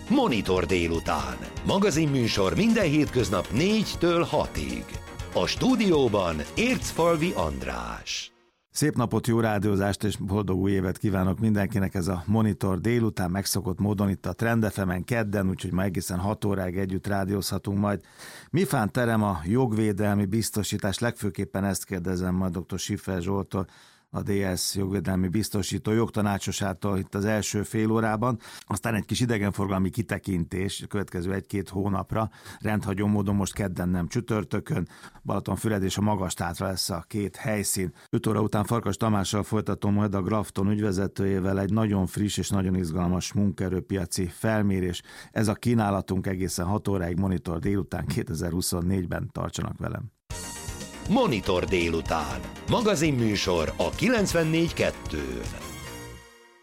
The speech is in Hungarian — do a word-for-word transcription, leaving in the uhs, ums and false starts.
Monitor délután. Magazinműsor minden hétköznap négytől hatig. A stúdióban Ércfalvi András. Szép napot, jó rádiózást és boldog új évet kívánok mindenkinek. Ez a Monitor délután megszokott módon itt a Trend ef emen kedden, úgyhogy ma egészen hat óráig együtt rádiózhatunk majd. Mifán terem a jogvédelmi biztosítás? Legfőképpen ezt kérdezem majd dr. Schiffer Zsolttól, a dé es jogvédelmi biztosító jogtanácsosától itt az első fél órában. Aztán egy kis idegenforgalmi kitekintés a következő egy-két hónapra. Rendhagyó módon most kedden, nem csütörtökön. Balatonfüred és a Magas-Tátra lesz a két helyszín. öt óra után Farkas Tamással folytatom majd a Grafton ügyvezetőjével egy nagyon friss és nagyon izgalmas munkaerőpiaci felmérés. Ez a kínálatunk egészen hat óráig Monitor délután kétezer-huszonnégyben. Tartsanak velem! Monitor délután. Magazinműsor a kilencvennégy kettőn.